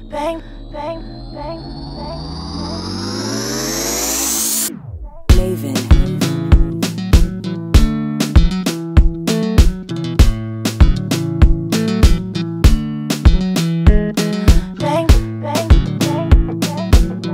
bang, bang, bang, bang. Maven. Bang, bang, bang, bang,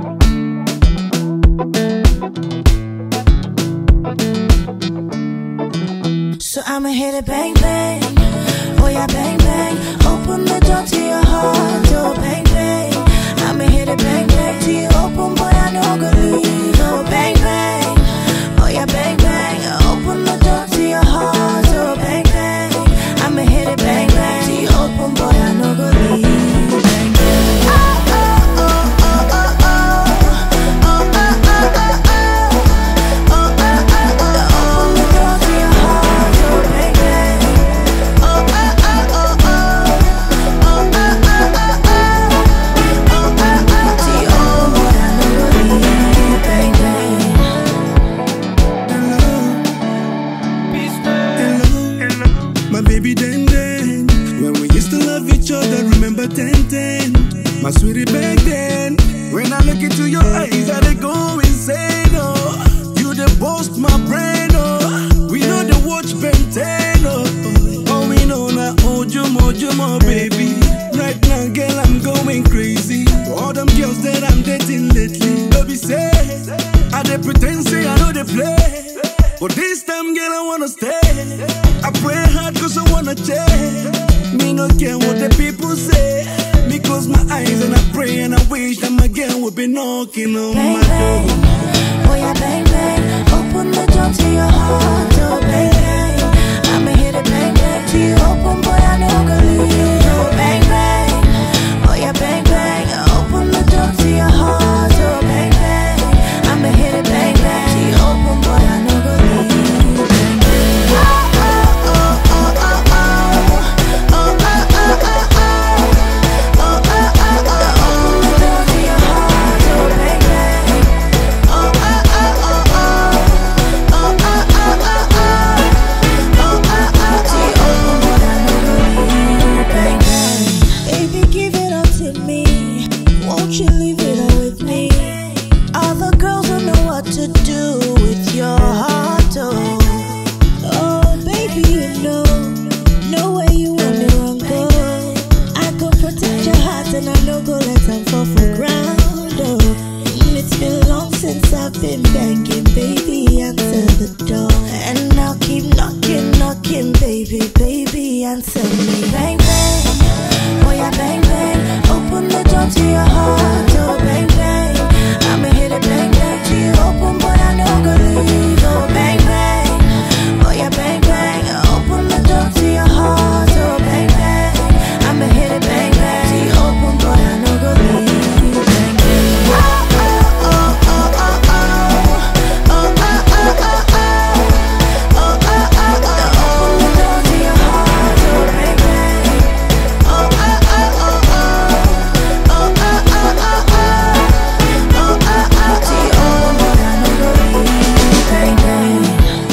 bang. So I'ma hit it bang, bang. Oh yeah, bang, bang. Open the door to your heart, oh bang, bang. I'ma hit it bang, bang. Till you open, boy, I know gonna leave, oh bang, bang. Oh yeah, bang, bang. Open the door to your heart, oh bang, bang. I'ma hit it bang, bang. Till you open, boy, I know gonna leave, bang, bang. Oh, oh, oh, oh, oh, oh. Oh, oh, oh, oh, oh. Oh, oh, oh, oh. Open the door to your heart, oh bang, bang. Oh, oh, oh, oh, oh. Oh, oh, oh, oh, oh. Oh, oh, oh. Till you open, boy, I know gonna leave, bang, bang. Hello, my baby Den Den. When we used to love each other, remember Ten Ten, my sweetie back then. When I look into your eyes, I dey go insane. Oh, you the boast my brain. Oh, we know the watch Ben 10. Oh, we know now Ojumo, baby. Right now, girl, I'm going crazy. All them girls that I'm dating lately, baby say I dey pretend say I know they play. But this time, girl, I wanna stay. I pray hard cause I wanna change. Me no care what the people say. Me close my eyes and I pray and I wish that my girl would be knocking on Bang, my bang. door. Oh yeah, bang, bang. Open the door to your heart, oh bang, bang. I'ma hit it bang, bang. Till you open, boy, I know gonna leave, oh bang, bang. Oh yeah, bang, bang. Open the door to your heart, oh bang, bang. I'ma hit it bang, bang. Till you open, boy, I know gonna leave, bang, bang. Oh, oh, oh, oh, oh, oh. Oh, oh, oh, oh, oh. Oh, oh, oh, oh. Open the door to your heart, oh bang, bang. Oh, oh, oh, oh, oh. Oh, oh, oh, oh, oh. Oh, oh, oh. Till you open, boy, I know gonna leave, bang, bang. Baby, give it up to me. Won't you leave it all with me? All the girls don't know what to do with your heart, oh. Oh, baby, you know where you want me wrong, go. I go protect your heart and I no go let them fall for ground, oh. It's been long since I've been banging, baby, answer the door. And I'll keep knocking, knocking, baby, baby, answer me. Bang, bang, oh yeah, bang, bang. Open the door to your heart, oh bang, bang. I'ma hit it bang, bang. Till you open, boy, I know gonna leave, oh bang, bang. Oh yeah, bang, bang. Open the door to your heart, oh bang, bang. I'ma hit it bang, bang. Till you open, boy, I know gonna leave, bang, bang. Oh, oh, oh, oh, oh, oh. Oh, oh, oh, oh, oh. Oh, oh, oh, oh. Open the door to your heart, oh bang, bang. Oh, oh, oh, oh, oh. Oh, oh, oh, oh, oh. Oh, oh, oh. Till you open, boy, I know gonna leave, bang, bang.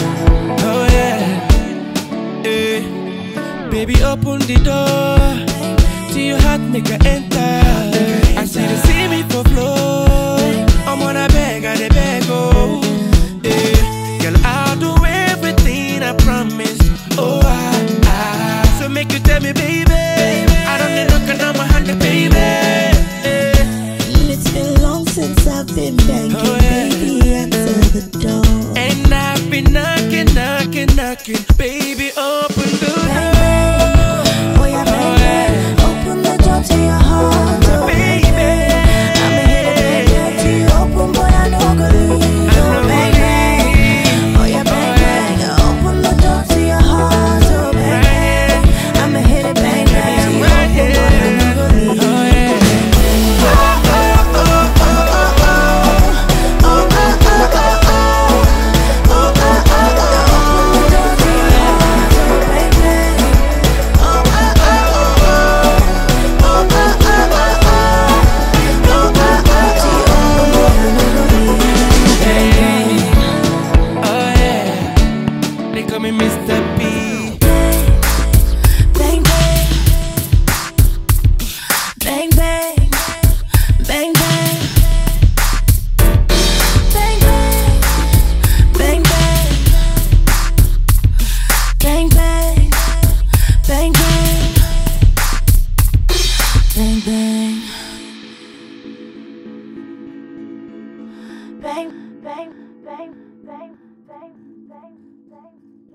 Oh yeah, eh. Baby, open the door till your heart make her enter. I see the see me for flow. I'm on a beg, I dey beg, oh. Eh. Girl, I'll do everything I promised. Oh, so make you tell me, baby. I don't need knocking on my hand, baby. Eh. It's been long since I've been banging, Oh, yeah. baby, answer the door. And I've been knocking, knocking, knocking. Baby, open the door. Bang, bang. Oh yeah, bang, bang. Open the door to your heart, oh bang, bang. I'ma hit it bang, bang. Till you open, boy, I know gonna leave, oh bang, bang. Oh yeah, bang, bang. Open the door to your heart, oh bang, bang. I'ma hit it bang, bang. Till you open, boy, I know gonna leave, bang, bang. Oh, oh, oh, oh, oh, oh. Oh, oh, oh, oh, oh. Oh, oh, oh, oh. Open the door to your heart, oh bang, bang, bang, bang, bang, bang.